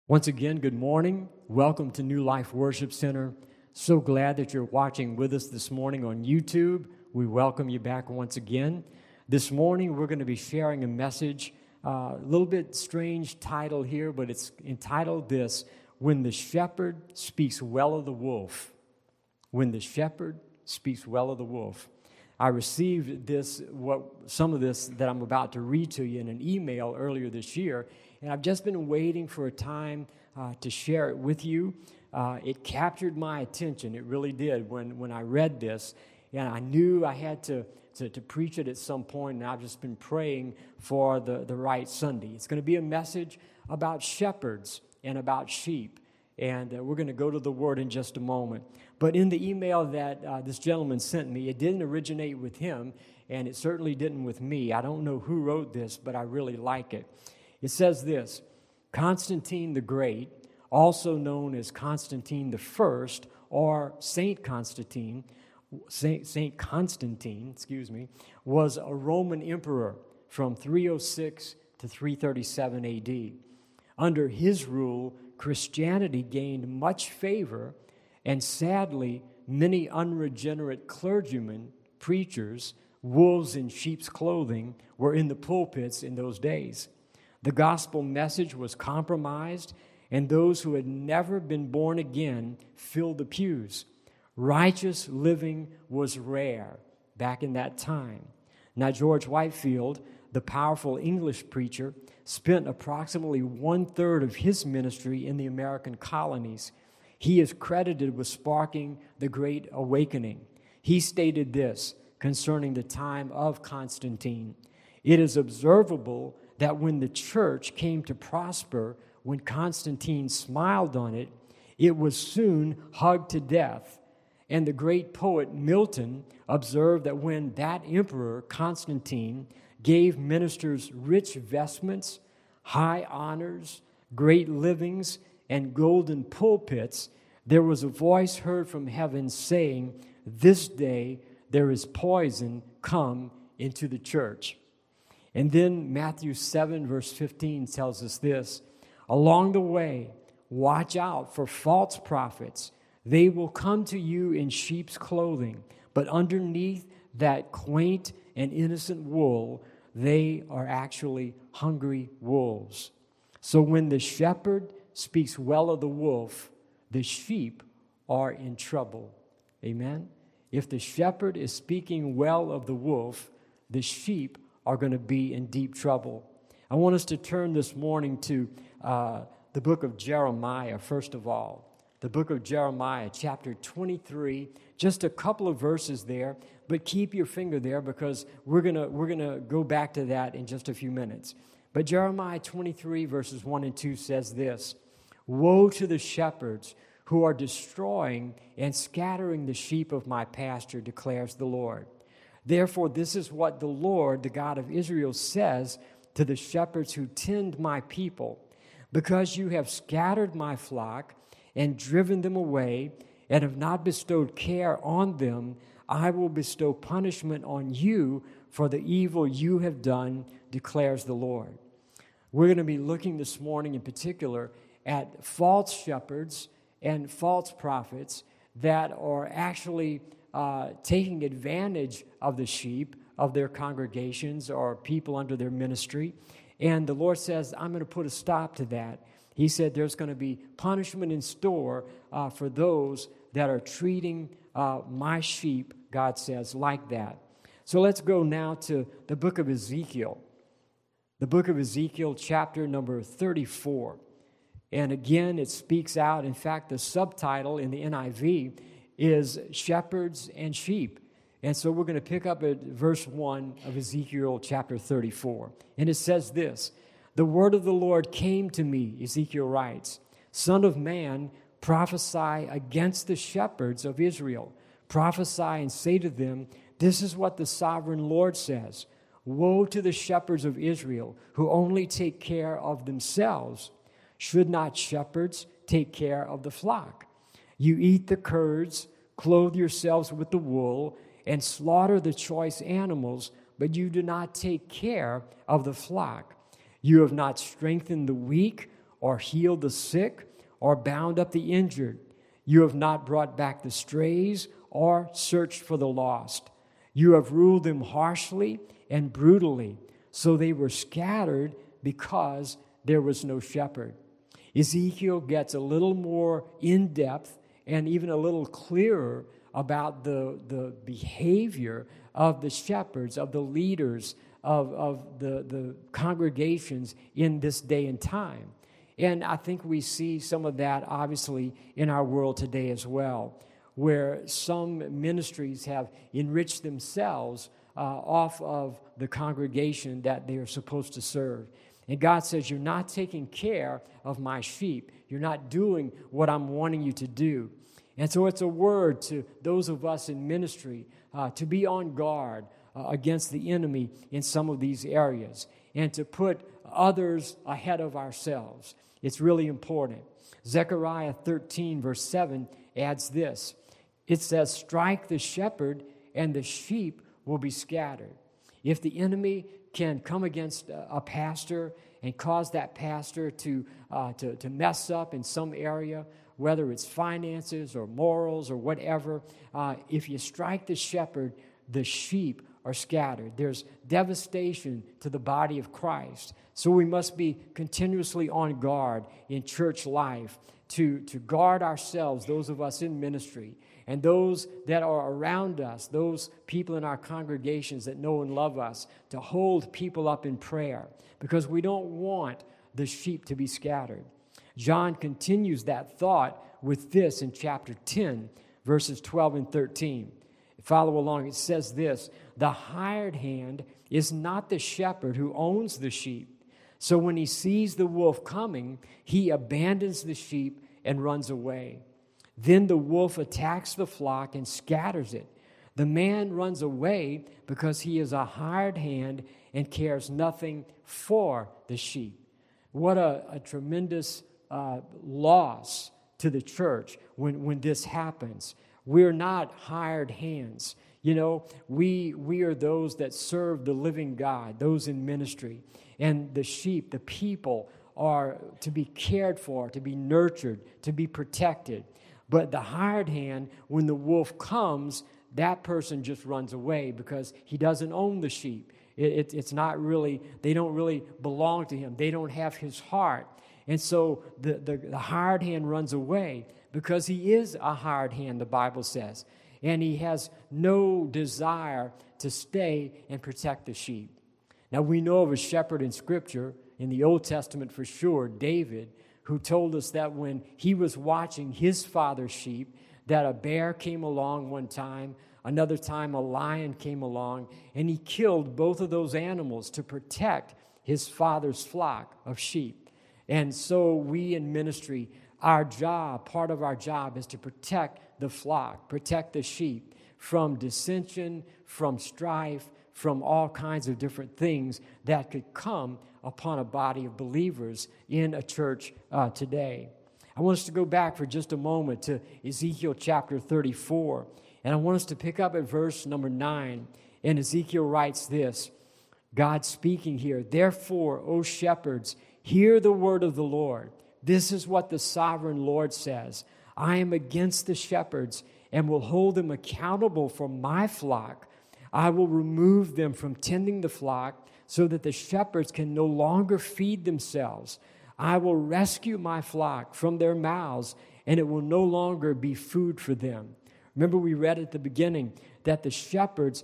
Once again, good morning. Welcome to New Life Worship Center. So glad that you're watching with us this morning on YouTube. We welcome you back once again. This morning, we're going to be sharing a message, a little bit strange title here, but it's entitled this, When the Shepherd Speaks Well of the Wolf. When the Shepherd Speaks Well of the Wolf. I received some of this that I'm about to read to you in an email earlier this year, and I've just been waiting for a time to share it with you. It captured my attention. It really did when I read this, and I knew I had to preach it at some point, and I've just been praying for the right Sunday. It's going to be a message about shepherds and about sheep, and we're going to go to the Word in just a moment. But in the email that this gentleman sent me, it didn't originate with him, and it certainly didn't with me. I don't know who wrote this, but I really like it. It says this: Constantine the Great, also known as Constantine the First or Saint Constantine, was a Roman emperor from 306 to 337 A.D. Under his rule, Christianity gained much favor, and sadly, many unregenerate clergymen, preachers, wolves in sheep's clothing were in the pulpits in those days. The gospel message was compromised, and those who had never been born again filled the pews. Righteous living was rare back in that time. Now, George Whitefield, the powerful English preacher, spent approximately one-third of his ministry in the American colonies. He is credited with sparking the Great Awakening. He stated this concerning the time of Constantine: "It is observable that when the church came to prosper, when Constantine smiled on it, it was soon hugged to death. And the great poet Milton observed that when that emperor, Constantine, gave ministers rich vestments, high honors, great livings, and golden pulpits, there was a voice heard from heaven saying, 'This day there is poison come into the church.'" And then Matthew 7, verse 15 tells us this: "Along the way, watch out for false prophets. They will come to you in sheep's clothing, but underneath that quaint and innocent wool, they are actually hungry wolves." So when the shepherd speaks well of the wolf, the sheep are in trouble. Amen? If the shepherd is speaking well of the wolf, the sheep are going to be in deep trouble. I want us to turn this morning to the book of Jeremiah, first of all. The book of Jeremiah, chapter 23, just a couple of verses there, but keep your finger there because we're gonna go back to that in just a few minutes. But Jeremiah 23, verses 1 and 2 says this: "Woe to the shepherds who are destroying and scattering the sheep of my pasture, declares the Lord. Therefore, this is what the Lord, the God of Israel, says to the shepherds who tend my people: because you have scattered my flock and driven them away and have not bestowed care on them, I will bestow punishment on you for the evil you have done, declares the Lord." We're going to be looking this morning in particular at false shepherds and false prophets that are actually taking advantage of the sheep of their congregations or people under their ministry. And the Lord says, I'm going to put a stop to that. He said there's going to be punishment in store for those that are treating my sheep, God says, like that. So let's go now to the book of Ezekiel. The book of Ezekiel, chapter number 34. And again, it speaks out. In fact, the subtitle in the NIV is Shepherds and Sheep. And so we're going to pick up at verse 1 of Ezekiel chapter 34. And it says this: "The word of the Lord came to me," Ezekiel writes, "Son of man, prophesy against the shepherds of Israel. Prophesy and say to them, this is what the sovereign Lord says: Woe to the shepherds of Israel who only take care of themselves. Should not shepherds take care of the flock? You eat the curds, clothe yourselves with the wool, and slaughter the choice animals, but you do not take care of the flock. You have not strengthened the weak or healed the sick, or bound up the injured. You have not brought back the strays, or searched for the lost. You have ruled them harshly and brutally, so they were scattered because there was no shepherd." Ezekiel gets a little more in-depth and even a little clearer about the behavior of the shepherds, of the leaders, of the congregations in this day and time. And I think we see some of that, obviously, in our world today as well, where some ministries have enriched themselves off of the congregation that they are supposed to serve. And God says, "You're not taking care of my sheep. You're not doing what I'm wanting you to do." And so it's a word to those of us in ministry to be on guard against the enemy in some of these areas and to put others ahead of ourselves. It's really important. Zechariah 13, verse 7 adds this. It says, "Strike the shepherd, and the sheep will be scattered." If the enemy can come against a pastor and cause that pastor to mess up in some area, whether it's finances or morals or whatever, if you strike the shepherd, the sheep are scattered. There's devastation to the body of Christ. So we must be continuously on guard in church life to guard ourselves, those of us in ministry, and those that are around us, those people in our congregations that know and love us, to hold people up in prayer, because we don't want the sheep to be scattered. John continues that thought with this in chapter 10, verses 12 and 13. Follow along. It says this, "The hired hand is not the shepherd who owns the sheep. So when he sees the wolf coming, he abandons the sheep and runs away. Then the wolf attacks the flock and scatters it. The man runs away because he is a hired hand and cares nothing for the sheep." What a tremendous loss to the church when this happens. We're not hired hands. You know, we are those that serve the living God, those in ministry. And the sheep, the people, are to be cared for, to be nurtured, to be protected. But the hired hand, when the wolf comes, that person just runs away because he doesn't own the sheep. It's not really, they don't really belong to him. They don't have his heart. And so the hired hand runs away because he is a hired hand, the Bible says. And he has no desire to stay and protect the sheep. Now, we know of a shepherd in Scripture, in the Old Testament for sure, David, who told us that when he was watching his father's sheep, that a bear came along one time, another time a lion came along, and he killed both of those animals to protect his father's flock of sheep. And so we in ministry, our job, part of our job is to protect the flock, protect the sheep from dissension, from strife, from all kinds of different things that could come upon a body of believers in a church today. I want us to go back for just a moment to Ezekiel chapter 34, and I want us to pick up at verse number 9, and Ezekiel writes this, God speaking here, "Therefore, O shepherds, hear the word of the Lord. This is what the sovereign Lord says. I am against the shepherds and will hold them accountable for my flock. I will remove them from tending the flock so that the shepherds can no longer feed themselves. I will rescue my flock from their mouths, and it will no longer be food for them." Remember, we read at the beginning that the shepherds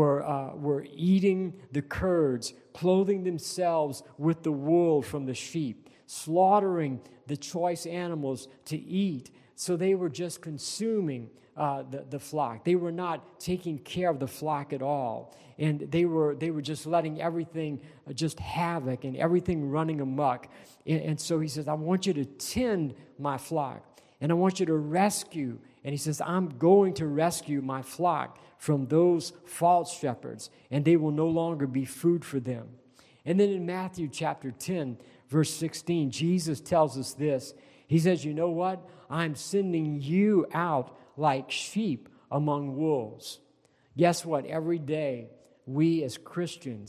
were eating the curds, clothing themselves with the wool from the sheep, slaughtering the choice animals to eat. So they were just consuming the flock. They were not taking care of the flock at all. And they were just letting everything just havoc and everything running amok. And so he says, I want you to tend my flock. And I want you to rescue. And he says, I'm going to rescue my flock from those false shepherds. And they will no longer be food for them. And then in Matthew chapter 10, verse 16, Jesus tells us this. He says, you know what? I'm sending you out like sheep among wolves. Guess what? Every day, we as Christians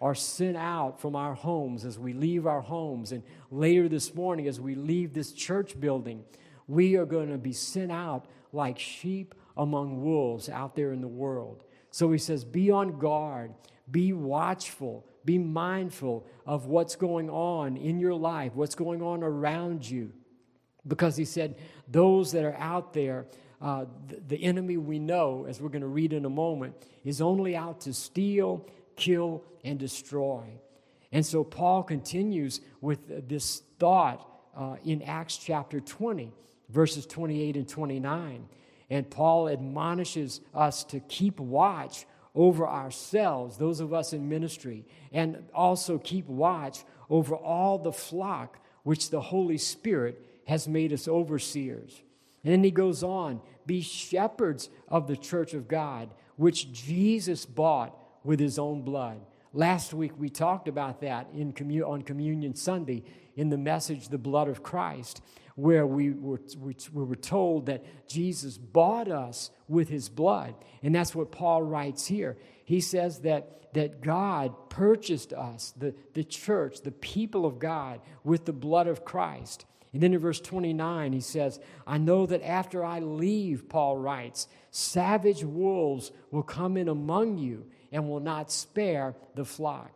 are sent out from our homes as we leave our homes. And later this morning, as we leave this church building, we are going to be sent out like sheep among wolves out there in the world. So he says, be on guard, be watchful, be mindful of what's going on in your life, what's going on around you. Because he said, those that are out there, the enemy we know, as we're going to read in a moment, is only out to steal, kill, and destroy. And so Paul continues with this thought in Acts chapter 20, verses 28 and 29. And Paul admonishes us to keep watch over ourselves, those of us in ministry, and also keep watch over all the flock which the Holy Spirit has made us overseers. And then he goes on, be shepherds of the church of God, which Jesus bought with his own blood. Last week we talked about that on Communion Sunday in the message, The Blood of Christ, where we were told that Jesus bought us with his blood. And that's what Paul writes here. He says that God purchased us, the church, the people of God, with the blood of Christ. And then in verse 29, he says, I know that after I leave, Paul writes, savage wolves will come in among you and will not spare the flock.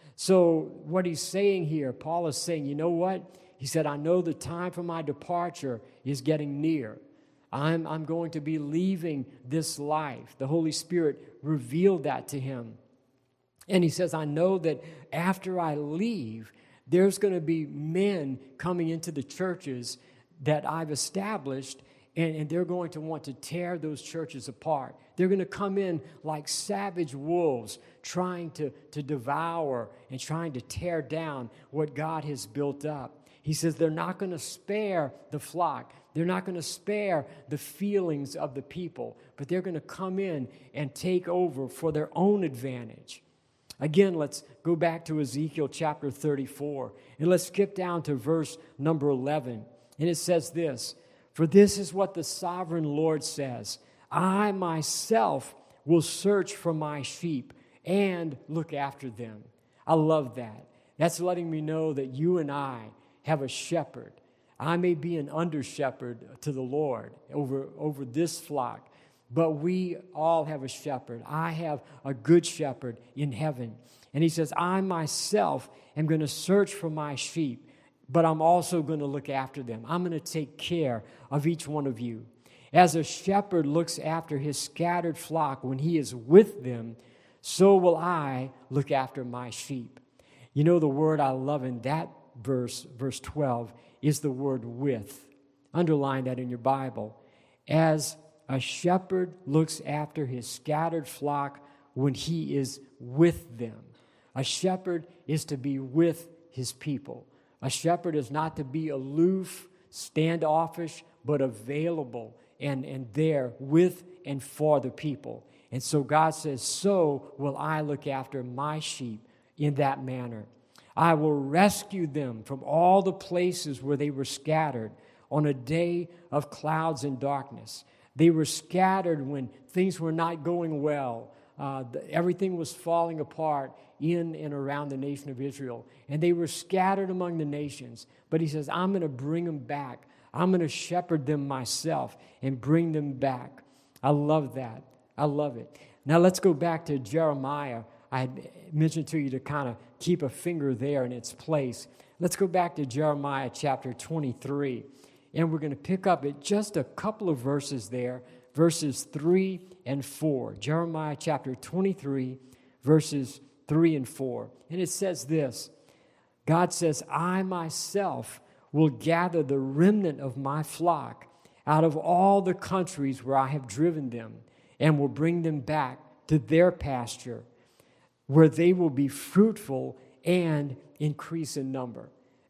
So what he's saying here, Paul is saying, you know what? He said, I know the time for my departure is getting near. I'm going to be leaving this life. The Holy Spirit revealed that to him. And he says, I know that after I leave, there's going to be men coming into the churches that I've established, and they're going to want to tear those churches apart. They're going to come in like savage wolves, trying to devour and trying to tear down what God has built up. He says they're not going to spare the flock. They're not going to spare the feelings of the people, but they're going to come in and take over for their own advantage. Again, let's go back to Ezekiel chapter 34, and let's skip down to verse number 11. And it says this, for this is what the sovereign Lord says, I myself will search for my sheep and look after them. I love that. That's letting me know that you and I have a shepherd. I may be an under-shepherd to the Lord over this flock, but we all have a shepherd. I have a good shepherd in heaven. And he says, I myself am going to search for my sheep, but I'm also going to look after them. I'm going to take care of each one of you. As a shepherd looks after his scattered flock when he is with them, so will I look after my sheep. You know, the word I love in that verse 12, is the word with. Underline that in your Bible. As a shepherd looks after his scattered flock when he is with them. A shepherd is to be with his people. A shepherd is not to be aloof, standoffish, but available and there with and for the people. And so God says, so will I look after my sheep in that manner. I will rescue them from all the places where they were scattered on a day of clouds and darkness. They were scattered when things were not going well. Everything was falling apart in and around the nation of Israel. And they were scattered among the nations. But he says, I'm going to bring them back. I'm going to shepherd them myself and bring them back. I love that. I love it. Now let's go back to Jeremiah. I had mentioned to you to kind of keep a finger there in its place. Let's go back to Jeremiah chapter 23. And we're going to pick up at just a couple of verses there, verses 3 and 4. Jeremiah chapter 23, verses 3 and 4. And it says this, God says, I myself will gather the remnant of my flock out of all the countries where I have driven them and will bring them back to their pasture, where they will be fruitful and increase in number.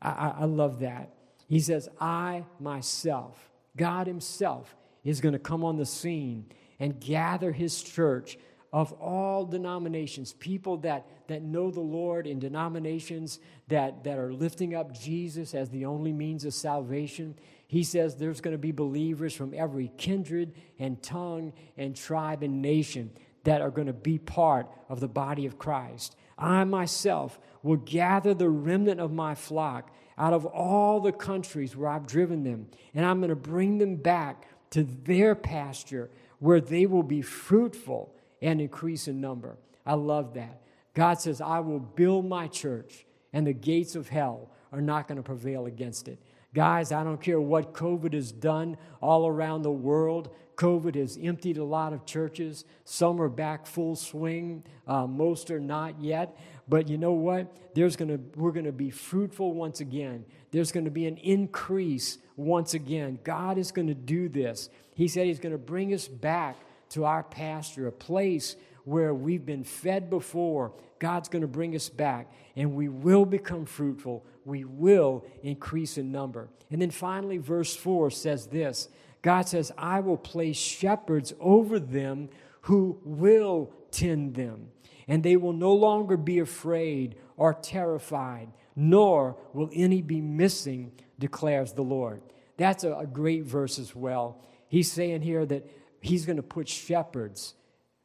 I love that. He says, I myself, God himself, is going to come on the scene and gather his church of all denominations, people that know the Lord in denominations that are lifting up Jesus as the only means of salvation. He says there's going to be believers from every kindred and tongue and tribe and nation that are going to be part of the body of Christ. I myself will gather the remnant of my flock out of all the countries where I've driven them, and I'm going to bring them back to their pasture where they will be fruitful and increase in number. I love that. God says, I will build my church, and the gates of hell are not going to prevail against it. Guys, I don't care what COVID has done all around the world. COVID has emptied a lot of churches. Some are back full swing. Most are not yet. But you know what? We're going to be fruitful once again. There's going to be an increase once again. God is going to do this. He said He's going to bring us back to our pasture, a place where we've been fed before. God's going to bring us back, and we will become fruitful. We will increase in number. And then finally, verse 4 says this. God says, I will place shepherds over them who will tend them, and they will no longer be afraid or terrified, nor will any be missing, declares the Lord. That's a great verse as well. He's saying here that He's going to put shepherds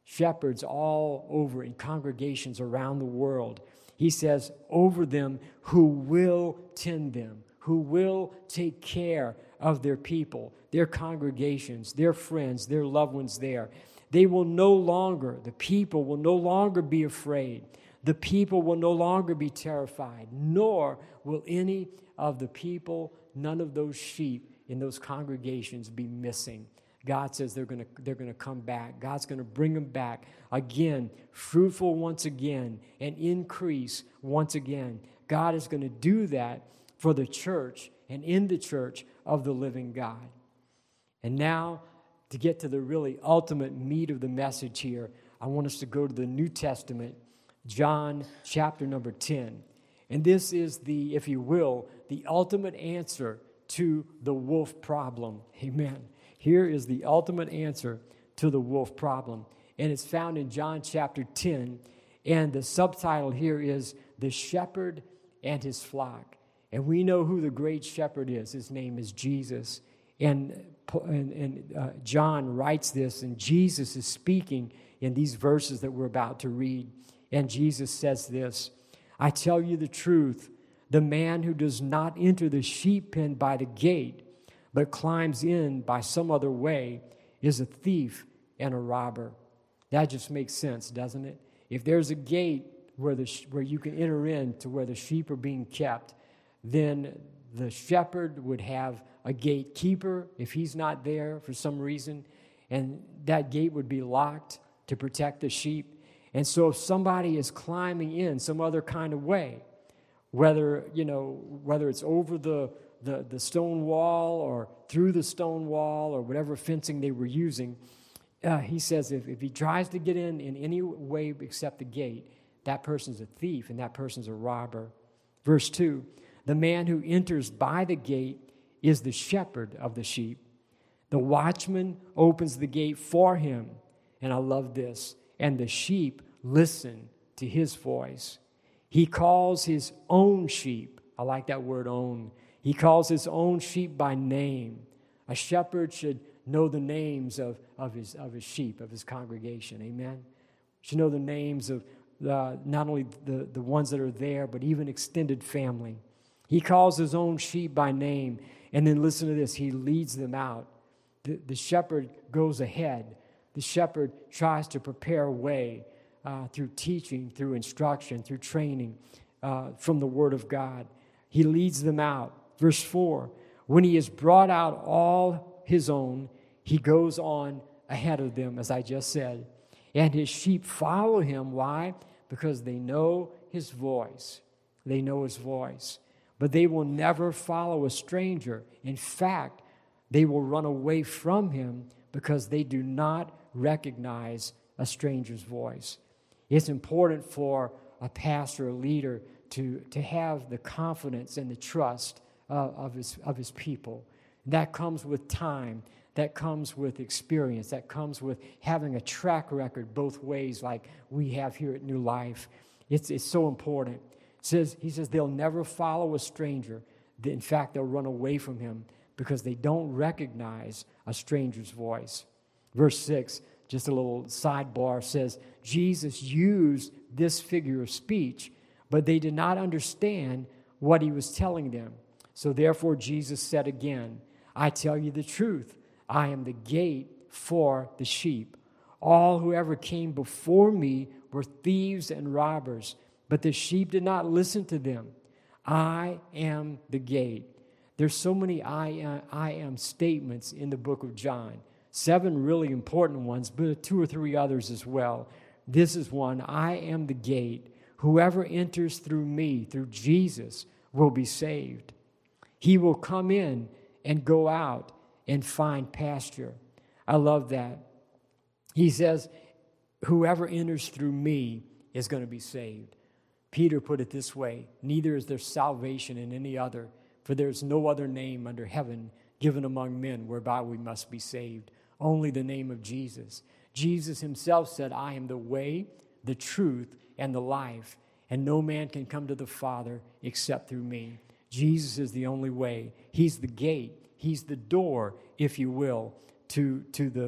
all over in congregations around the world. He says, over them who will tend them, who will take care of their people, their congregations, their friends, their loved ones there. The people will no longer be afraid. The people will no longer be terrified, nor will any of the people, none of those sheep in those congregations be missing. God says they're going to come back. God's going to bring them back again, fruitful once again, and increase once again. God is going to do that for the church and in the church of the living God. And now, to get to the really ultimate meat of the message here, I want us to go to the New Testament, John chapter number 10. And this is the, if you will, the ultimate answer to the wolf problem. Amen. Here is the ultimate answer to the wolf problem. And it's found in John chapter 10. And the subtitle here is The Shepherd and His Flock. And we know who the great shepherd is. His name is Jesus. And John writes this, and Jesus is speaking in these verses that we're about to read. And Jesus says this, I tell you the truth, the man who does not enter the sheep pen by the gate, but climbs in by some other way, is a thief and a robber. That just makes sense, doesn't it? If there's a gate where you can enter in to where the sheep are being kept, then the shepherd would have a gatekeeper if he's not there for some reason, and that gate would be locked to protect the sheep. And so if somebody is climbing in some other kind of way, whether it's over the stone wall or through the stone wall or whatever fencing they were using, he says if he tries to get in any way except the gate, that person's a thief and that person's a robber. Verse 2, the man who enters by the gate is the shepherd of the sheep. The watchman opens the gate for him, and I love this, and the sheep listen to his voice. He calls his own sheep, I like that word own, he calls his own sheep by name. A shepherd should know the names of his sheep, of his congregation, amen? Should know the names of not only the ones that are there, but even extended family. He calls his own sheep by name, and then listen to this, he leads them out. The shepherd goes ahead. The shepherd tries to prepare a way through teaching, through instruction, through training from the Word of God. He leads them out. Verse 4, when he has brought out all his own, he goes on ahead of them, as I just said. And his sheep follow him. Why? Because they know his voice. They know his voice. But they will never follow a stranger. In fact, they will run away from him because they do not recognize a stranger's voice. It's important for a pastor or leader to have the confidence and the trust of his people. That comes with time. That comes with experience. That comes with having a track record both ways like we have here at New Life. It's so important. He says they'll never follow a stranger. In fact, they'll run away from him because they don't recognize a stranger's voice. Verse 6, just a little sidebar, says, Jesus used this figure of speech, but they did not understand what he was telling them. So therefore Jesus said again, I tell you the truth, I am the gate for the sheep. All who ever came before me were thieves and robbers, but the sheep did not listen to them. I am the gate. There's so many I am statements in the book of John. 7 really important ones, but 2 or 3 others as well. This is one, I am the gate. Whoever enters through me, through Jesus, will be saved. He will come in and go out and find pasture. I love that. He says, whoever enters through me is going to be saved. Peter put it this way, neither is there salvation in any other, for there is no other name under heaven given among men whereby we must be saved. Only the name of Jesus. Jesus himself said, I am the way, the truth, and the life, and no man can come to the Father except through me. Jesus is the only way. He's the gate. He's the door, if you will, to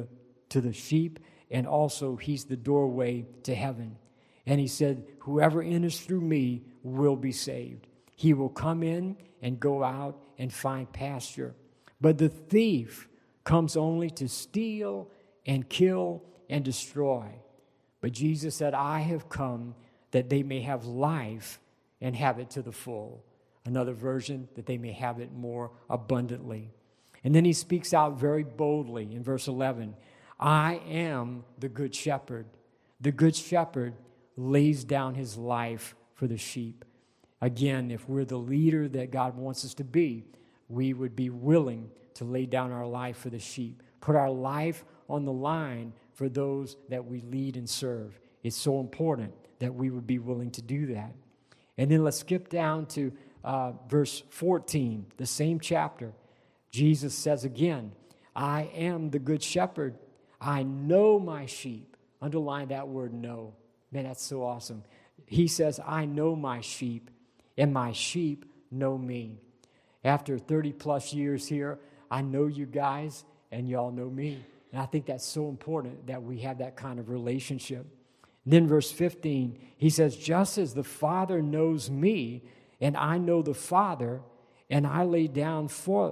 the sheep, and also he's the doorway to heaven. And he said, whoever enters through me will be saved. He will come in and go out and find pasture. But the thief comes only to steal and kill and destroy. But Jesus said, I have come that they may have life and have it to the full. Another version, that they may have it more abundantly. And then he speaks out very boldly in verse 11, I am the good shepherd. The good shepherd lays down his life for the sheep. Again, if we're the leader that God wants us to be, we would be willing to lay down our life for the sheep, put our life on the line for those that we lead and serve. It's so important that we would be willing to do that. And then let's skip down to verse 14, the same chapter. Jesus says again, I am the good shepherd. I know my sheep. Underline that word know. Man, that's so awesome. He says, I know my sheep, and my sheep know me. After 30 plus years here, I know you guys, and y'all know me. And I think that's so important that we have that kind of relationship. Then verse 15, he says, just as the Father knows me, and I know the Father, and I lay down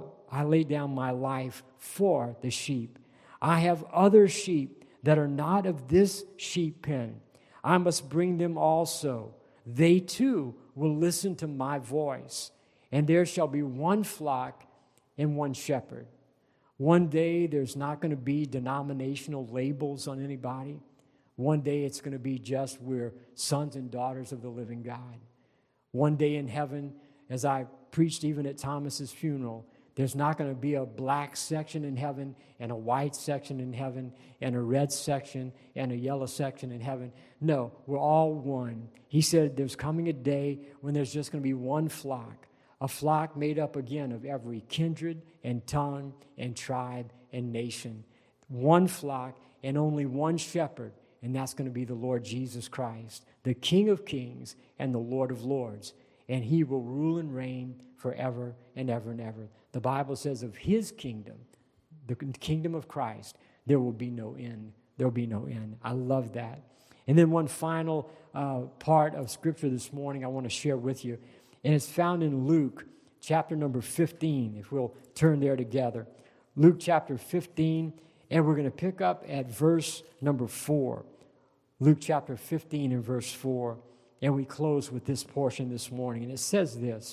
my life for the sheep. I have other sheep that are not of this sheep pen. I must bring them also. They too will listen to my voice, and there shall be one flock and one shepherd. One day there's not going to be denominational labels on anybody. One day it's going to be just we're sons and daughters of the living God. One day in heaven, as I preached even at Thomas's funeral, there's not going to be a black section in heaven and a white section in heaven and a red section and a yellow section in heaven. No, we're all one. He said there's coming a day when there's just going to be one flock, a flock made up again of every kindred and tongue and tribe and nation. One flock and only one shepherd, and that's going to be the Lord Jesus Christ, the King of kings and the Lord of lords. And he will rule and reign forever and ever and ever. The Bible says of his kingdom, the kingdom of Christ, there will be no end. There will be no end. I love that. And then one final part of Scripture this morning I want to share with you. And it's found in Luke chapter number 15, if we'll turn there together. Luke chapter 15, and we're going to pick up at verse number 4. Luke chapter 15 and verse 4. And we close with this portion this morning. And it says this.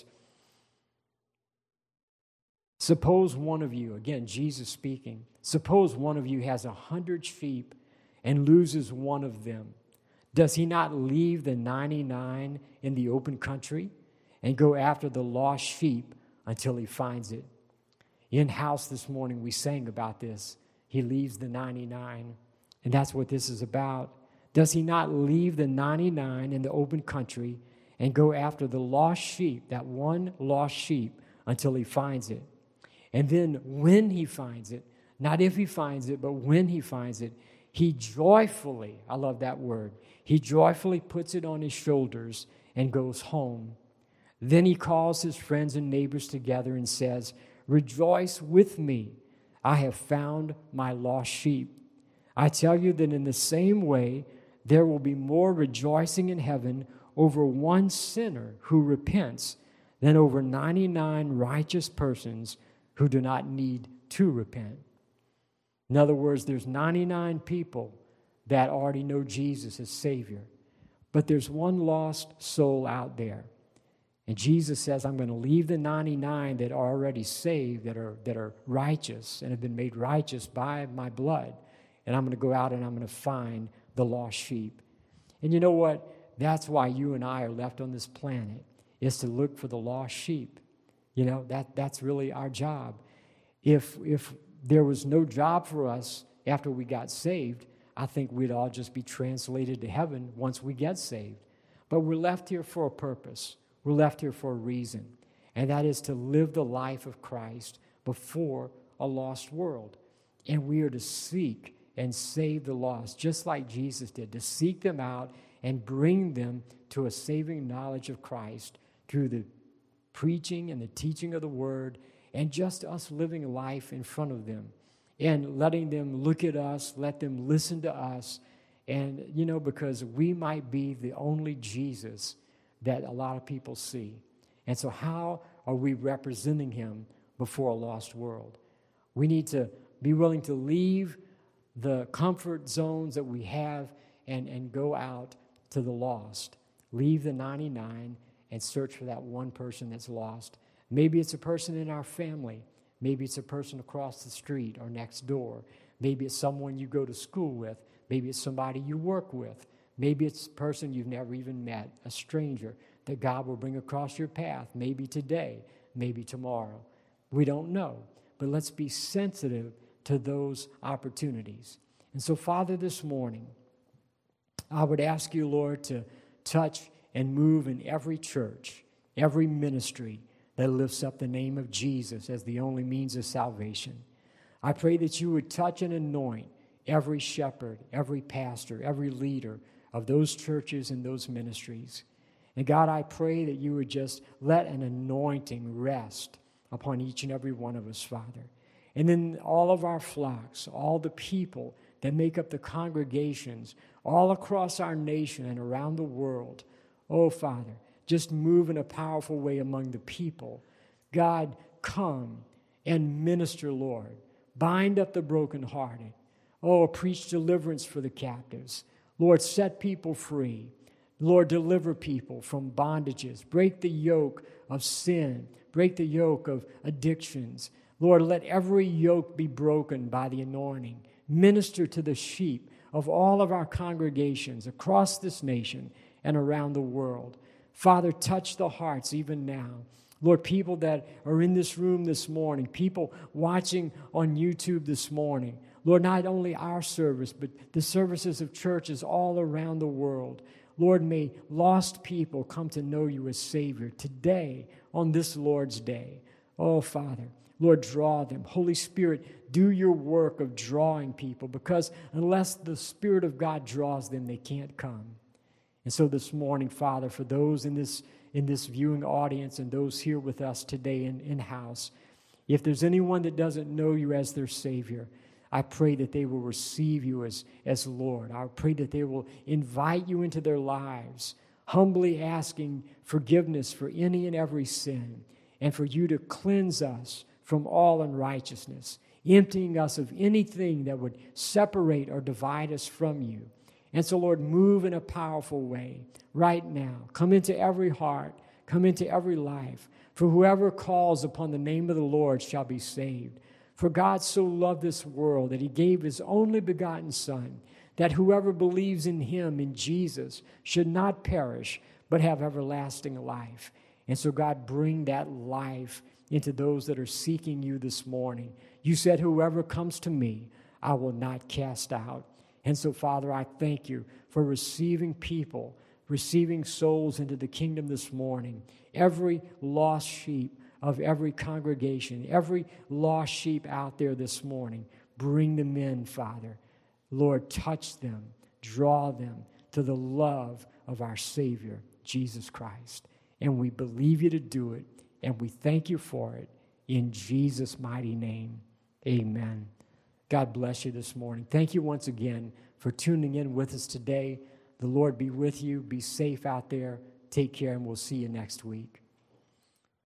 Suppose one of you, again, Jesus speaking, suppose one of you has 100 sheep and loses one of them. Does he not leave the 99 in the open country and go after the lost sheep until he finds it? In-house this morning, we sang about this. He leaves the 99, and that's what this is about. Does he not leave the 99 in the open country and go after the lost sheep, that one lost sheep, until he finds it? And then when he finds it, not if he finds it, but when he finds it, he joyfully, I love that word, he joyfully puts it on his shoulders and goes home. Then he calls his friends and neighbors together and says, rejoice with me, I have found my lost sheep. I tell you that in the same way, there will be more rejoicing in heaven over one sinner who repents than over 99 righteous persons who do not need to repent. In other words, there's 99 people that already know Jesus as Savior, but there's one lost soul out there. And Jesus says, I'm going to leave the 99 that are already saved, that are righteous and have been made righteous by my blood, and I'm going to go out and I'm going to find the lost sheep. And you know what? That's why you and I are left on this planet, is to look for the lost sheep. You know, that's really our job. If there was no job for us after we got saved, I think we'd all just be translated to heaven once we get saved. But we're left here for a purpose. We're left here for a reason, and that is to live the life of Christ before a lost world. And we are to seek and save the lost, just like Jesus did, to seek them out and bring them to a saving knowledge of Christ through the preaching and the teaching of the Word, and just us living life in front of them and letting them look at us, let them listen to us, and, you know, because we might be the only Jesus that a lot of people see. And so how are we representing him before a lost world? We need to be willing to leave the comfort zones that we have and go out to the lost. Leave the 99 and search for that one person that's lost. Maybe it's a person in our family. Maybe it's a person across the street or next door. Maybe it's someone you go to school with. Maybe it's somebody you work with. Maybe it's a person you've never even met, a stranger that God will bring across your path, maybe today, maybe tomorrow. We don't know, but let's be sensitive to those opportunities. And so, Father, this morning, I would ask you, Lord, to touch and move in every church, every ministry that lifts up the name of Jesus as the only means of salvation. I pray that you would touch and anoint every shepherd, every pastor, every leader of those churches and those ministries. And God, I pray that you would just let an anointing rest upon each and every one of us, Father. And then all of our flocks, all the people that make up the congregations all across our nation and around the world. Oh, Father, just move in a powerful way among the people. God, come and minister, Lord. Bind up the brokenhearted. Oh, preach deliverance for the captives. Lord, set people free. Lord, deliver people from bondages. Break the yoke of sin. Break the yoke of addictions. Lord, let every yoke be broken by the anointing. Minister to the sheep of all of our congregations across this nation and around the world. Father, touch the hearts even now. Lord, people that are in this room this morning, people watching on YouTube this morning, Lord, not only our service, but the services of churches all around the world. Lord, may lost people come to know you as Savior today on this Lord's Day. Oh, Father, Lord, draw them. Holy Spirit, do your work of drawing people, because unless the Spirit of God draws them, they can't come. And so this morning, Father, for those in this viewing audience and those here with us today in-house, if there's anyone that doesn't know you as their Savior, I pray that they will receive you as Lord. I pray that they will invite you into their lives, humbly asking forgiveness for any and every sin, and for you to cleanse us from all unrighteousness, emptying us of anything that would separate or divide us from you. And so, Lord, move in a powerful way right now. Come into every heart. Come into every life. For whoever calls upon the name of the Lord shall be saved. For God so loved this world that he gave his only begotten Son, that whoever believes in him, in Jesus, should not perish, but have everlasting life. And so, God, bring that life into those that are seeking you this morning. You said, whoever comes to me, I will not cast out. And so, Father, I thank you for receiving people, receiving souls into the kingdom this morning. Every lost sheep of every congregation, every lost sheep out there this morning, bring them in, Father. Lord, touch them, draw them to the love of our Savior, Jesus Christ. And we believe you to do it, and we thank you for it. In Jesus' mighty name, amen. God bless you this morning. Thank you once again for tuning in with us today. The Lord be with you. Be safe out there. Take care, and we'll see you next week.